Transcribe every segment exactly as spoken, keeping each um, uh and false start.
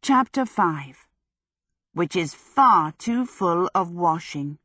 Chapter five, which is far too full of washing.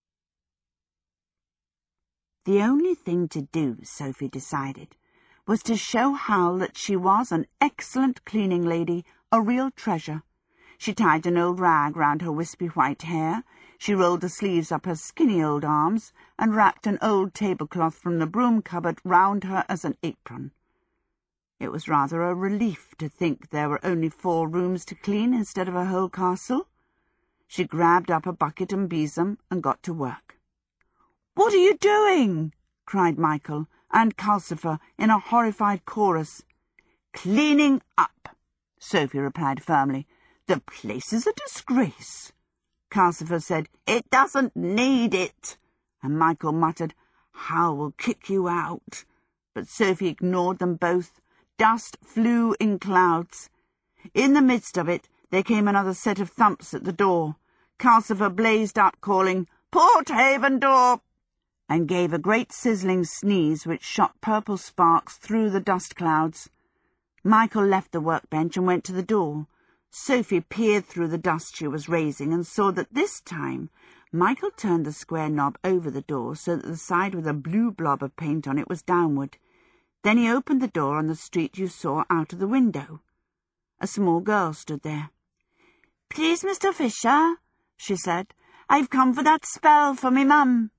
The only thing to do, Sophie decided, was to show Hal that she was an excellent cleaning lady, a real treasure. She tied an old rag round her wispy white hair, she rolled the sleeves up her skinny old arms, and wrapped an old tablecloth from the broom cupboard round her as an apron. It was rather a relief to think there were only four rooms to clean instead of a whole castle. She grabbed up a bucket and besom and got to work. "What are you doing?" cried Michael and Calcifer in a horrified chorus. "Cleaning up," Sophie replied firmly. "The place is a disgrace." Calcifer said, "It doesn't need it." And Michael muttered, "Hal will kick you out." But Sophie ignored them both. Dust flew in clouds. In the midst of it, there came another set of thumps at the door. Calcifer blazed up, calling, "Porthaven door!" and gave a great sizzling sneeze which shot purple sparks through the dust clouds. Michael left the workbench and went to the door. Sophie peered through the dust she was raising and saw that this time Michael turned the square knob over the door so that the side with a blue blob of paint on it was downward. Then he opened the door on the street you saw out of the window. A small girl stood there. "Please, Mister Fisher," she said, "I've come for that spell for me mum."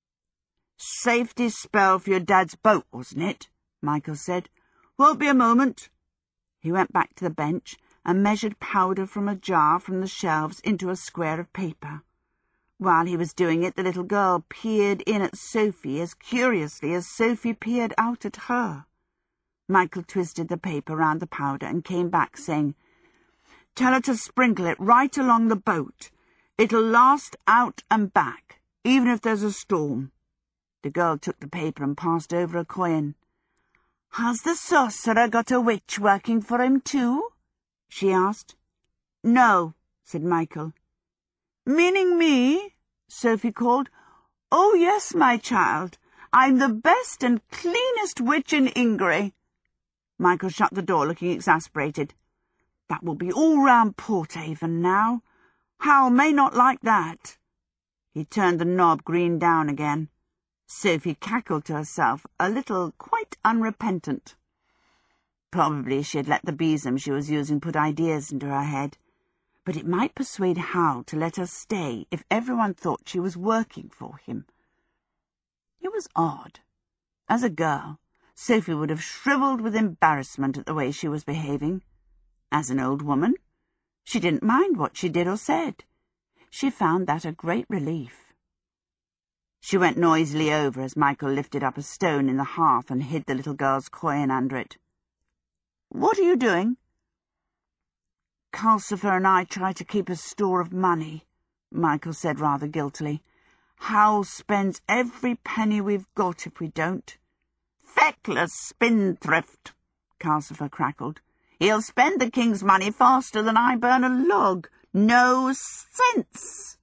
"Safety spell for your dad's boat, wasn't it?" Michael said. "Won't be a moment." He went back to the bench and measured powder from a jar from the shelves into a square of paper. While he was doing it, the little girl peered in at Sophie as curiously as Sophie peered out at her. Michael twisted the paper round the powder and came back, saying, "Tell her to sprinkle it right along the boat. It'll last out and back, even if there's a storm." The girl took the paper and passed over a coin. "Has the sorcerer got a witch working for him too?" she asked. "No," said Michael. "Meaning me?" Sophie called. "Oh, yes, my child. I'm the best and cleanest witch in Ingery." Michael shut the door, looking exasperated. "That will be all round Porthaven now. Hal may not like that." He turned the knob green down again. Sophie cackled to herself, a little quite unrepentant. Probably she had let the besom she was using put ideas into her head, but it might persuade Hal to let her stay if everyone thought she was working for him. It was odd. As a girl, Sophie would have shrivelled with embarrassment at the way she was behaving. As an old woman, she didn't mind what she did or said. She found that a great relief. She went noisily over as Michael lifted up a stone in the hearth and hid the little girl's coin under it. "What are you doing?" "Calcifer and I try to keep a store of money," Michael said rather guiltily. "Hal spends every penny we've got if we don't." "Feckless spendthrift," Calcifer crackled. "He'll spend the king's money faster than I burn a log. No sense."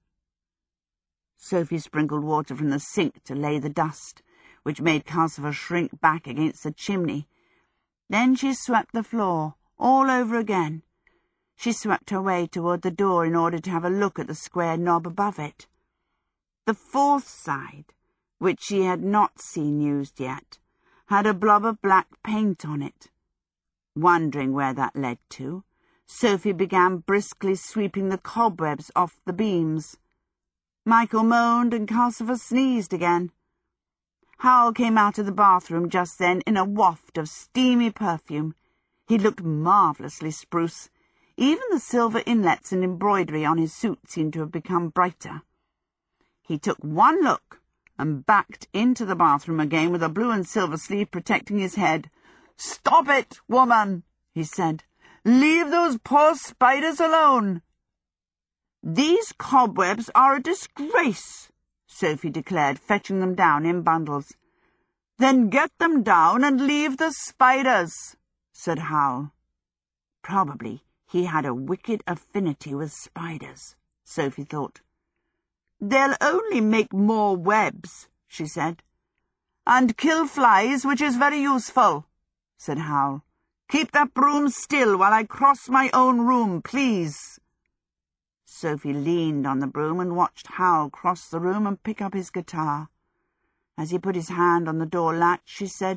Sophie sprinkled water from the sink to lay the dust, which made Calcifer shrink back against the chimney. Then she swept the floor all over again. She swept her way toward the door in order to have a look at the square knob above it. The fourth side, which she had not seen used yet, had a blob of black paint on it. Wondering where that led to, Sophie began briskly sweeping the cobwebs off the beams. Michael moaned and Calcifer sneezed again. Hal came out of the bathroom just then in a waft of steamy perfume. He looked marvellously spruce. Even the silver inlets and embroidery on his suit seemed to have become brighter. He took one look and backed into the bathroom again with a blue and silver sleeve protecting his head. "Stop it, woman," he said. "Leave those poor spiders alone." "These cobwebs are a disgrace," Sophie declared, fetching them down in bundles. "Then get them down and leave the spiders," said Hal. Probably he had a wicked affinity with spiders, Sophie thought. "They'll only make more webs," she said. "And kill flies, which is very useful," said Hal. Keep that broom still while I cross my own room, please." Sophie leaned on the broom and watched Hal cross the room and pick up his guitar. As he put his hand on the door latch, she said,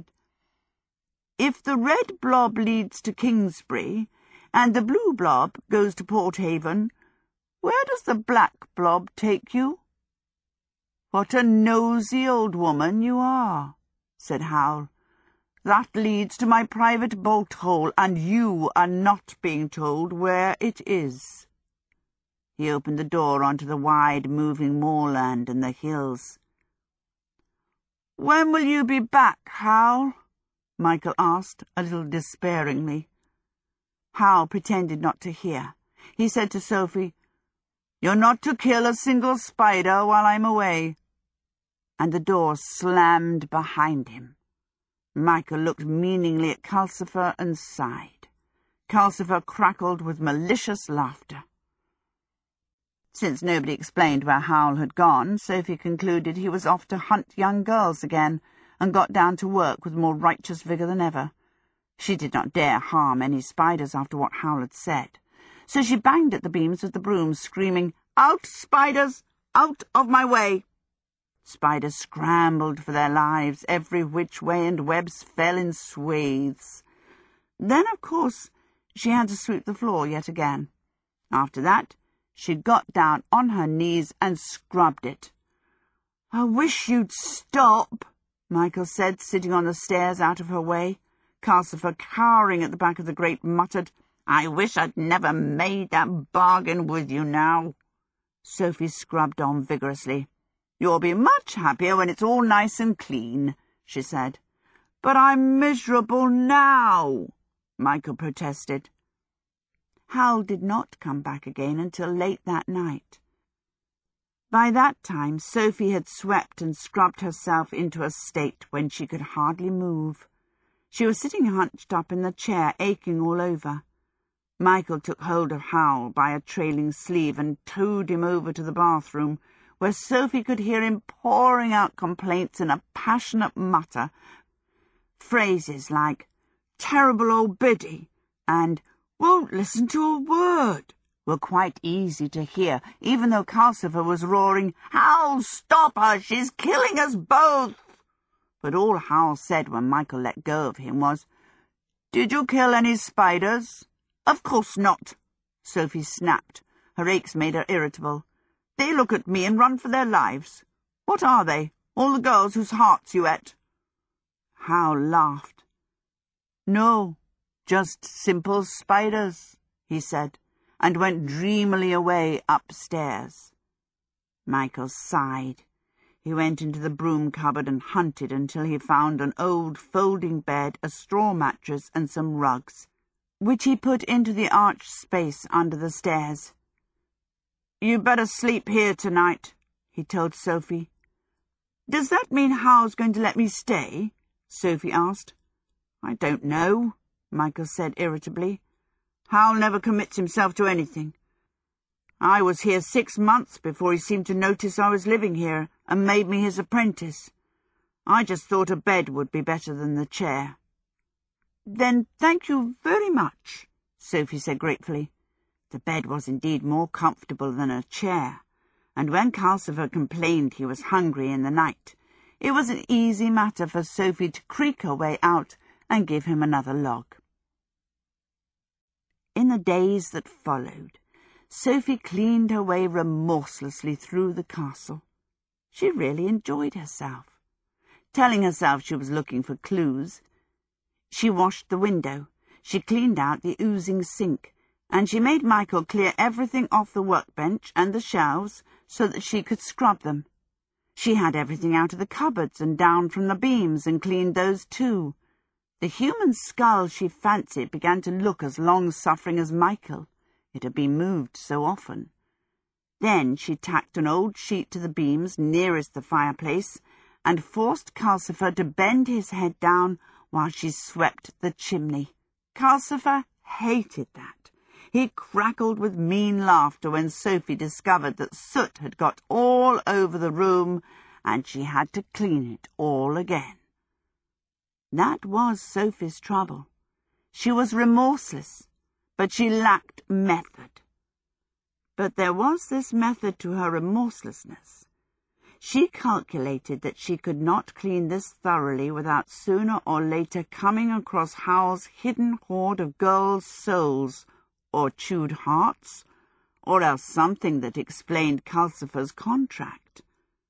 "If the red blob leads to Kingsbury, and the blue blob goes to Porthaven, where does the black blob take you?" "What a nosy old woman you are," said Hal. "That leads to my private bolt hole, and you are not being told where it is." He opened the door onto the wide, moving moorland and the hills. "When will you be back, Hal?" Michael asked, a little despairingly. Hal pretended not to hear. He said to Sophie, "You're not to kill a single spider while I'm away." And the door slammed behind him. Michael looked meaningly at Calcifer and sighed. Calcifer crackled with malicious laughter. Since nobody explained where Hal had gone, Sophie concluded he was off to hunt young girls again, and got down to work with more righteous vigour than ever. She did not dare harm any spiders after what Hal had said, so she banged at the beams with the broom, screaming, "Out, spiders! Out of my way!" Spiders scrambled for their lives every which way, and webs fell in swathes. Then, of course, she had to sweep the floor yet again. After that, she got down on her knees and scrubbed it. "I wish you'd stop," Michael said, sitting on the stairs out of her way. Calcifer, cowering at the back of the grate, muttered, "I wish I'd never made that bargain with you now." Sophie scrubbed on vigorously. "You'll be much happier when it's all nice and clean," she said. "But I'm miserable now," Michael protested. Hal did not come back again until late that night. By that time, Sophie had swept and scrubbed herself into a state when she could hardly move. She was sitting hunched up in the chair, aching all over. Michael took hold of Hal by a trailing sleeve and towed him over to the bathroom, where Sophie could hear him pouring out complaints in a passionate mutter. Phrases like, "terrible old Biddy," and "won't listen to a word," were quite easy to hear, even though Calcifer was roaring, "Hal, stop her! She's killing us both!" But all Hal said when Michael let go of him was, "Did you kill any spiders?" "Of course not," Sophie snapped. Her aches made her irritable. "They look at me and run for their lives. What are they? All the girls whose hearts you ate?" Hal laughed. "No, just simple spiders," he said, and went dreamily away upstairs. Michael sighed. He went into the broom cupboard and hunted until he found an old folding bed, a straw mattress, and some rugs, which he put into the arched space under the stairs. "You better sleep here tonight," he told Sophie. "Does that mean Hal's going to let me stay?" Sophie asked. "I don't know," Michael said irritably. "Hal never commits himself to anything. I was here six months before he seemed to notice I was living here and made me his apprentice. I just thought a bed would be better than the chair." "Then thank you very much," Sophie said gratefully. The bed was indeed more comfortable than a chair, and when Calcifer complained he was hungry in the night, it was an easy matter for Sophie to creak her way out and give him another log. In the days that followed, Sophie cleaned her way remorselessly through the castle. She really enjoyed herself. Telling herself she was looking for clues, she washed the window, she cleaned out the oozing sink, and she made Michael clear everything off the workbench and the shelves so that she could scrub them. She had everything out of the cupboards and down from the beams and cleaned those too. The human skull she fancied began to look as long-suffering as Michael. It had been moved so often. Then she tacked an old sheet to the beams nearest the fireplace and forced Calcifer to bend his head down while she swept the chimney. Calcifer hated that. He crackled with mean laughter when Sophie discovered that soot had got all over the room and she had to clean it all again. That was Sophie's trouble. She was remorseless, but she lacked method. But there was this method to her remorselessness. She calculated that she could not clean this thoroughly without sooner or later coming across Howell's hidden hoard of girls' souls, or chewed hearts, or else something that explained Calcifer's contract.